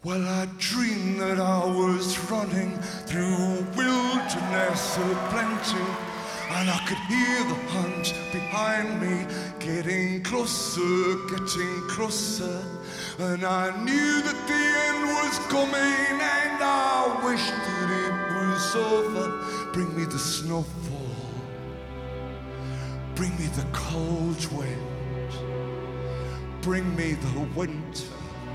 Well, I dreamed that I was running through a wilderness of plenty, and I could hear the hunt behind me, getting closer, and I knew that the end was coming, and I wished that it was over. Bring me the snowfall, bring me the cold wind, bring me the winter.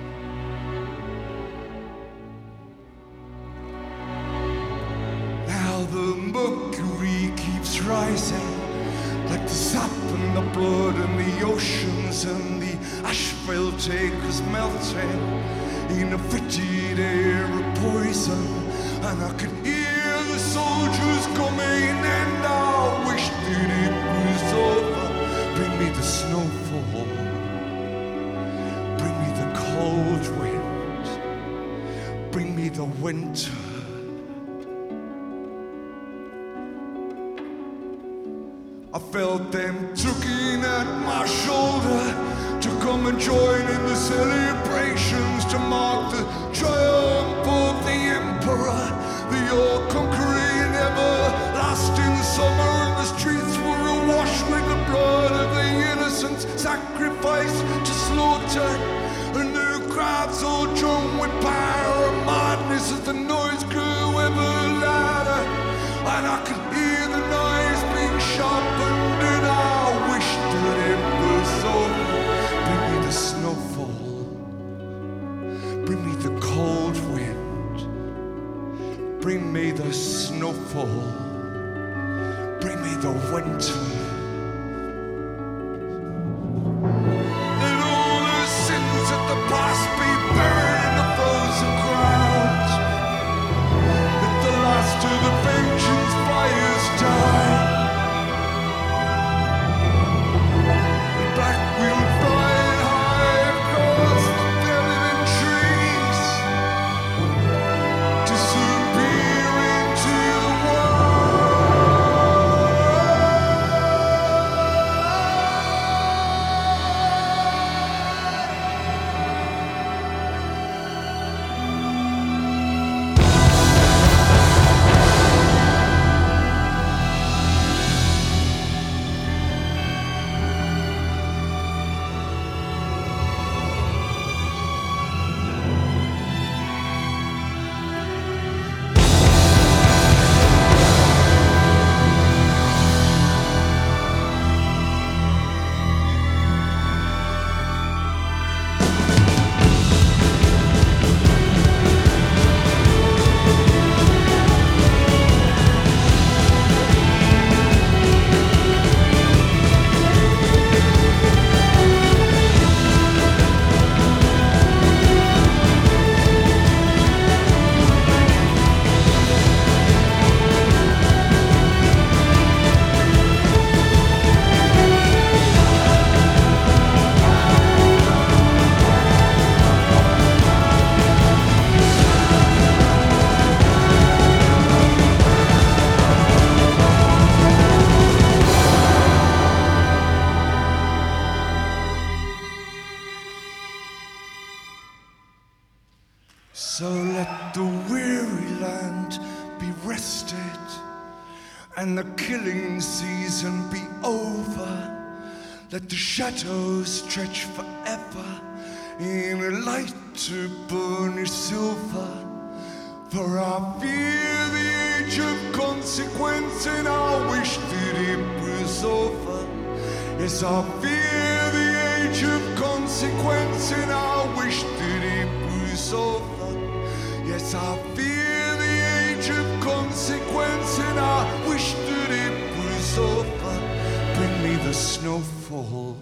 The mercury keeps rising like the sap and the blood in the oceans, and the asphalt acres melting in a frigid air of poison. And I could hear the soldiers coming, and I wish that it was over. Bring me the snowfall, bring me the cold wind, bring me the winter. I felt them tugging at my shoulder to come and join in the celebrations, to mark the triumph of the emperor, the all-conquering, everlasting summer. And the streets were awash with the blood of the innocents sacrificed to slaughter, and the crowds all drunk with power and madness as the noise grew ever louder. And I could hear the noise being sharpened, and I wish that it was over. Bring me the snowfall, bring me the cold wind, bring me the snowfall, bring me the winter. Let all the sins of the past be buried in the frozen ground. Let the last of the vengeance fires die. The black wind flying high across the living trees, disappear into the So let the weary land be rested, and the killing season be over. Let the shadows stretch forever in a light to burnish silver. For I fear the age of consequence, and I wish that it was over. Yes, I fear the age of consequence, and I wish that it was over. Yes, I fear the age of consequence, and I wish that it was over. Bring me the snowfall,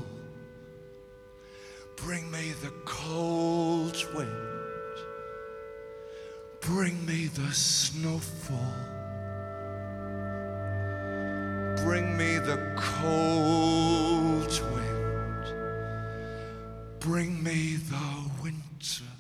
bring me the cold wind, bring me the snowfall, bring me the cold wind, bring me the winter.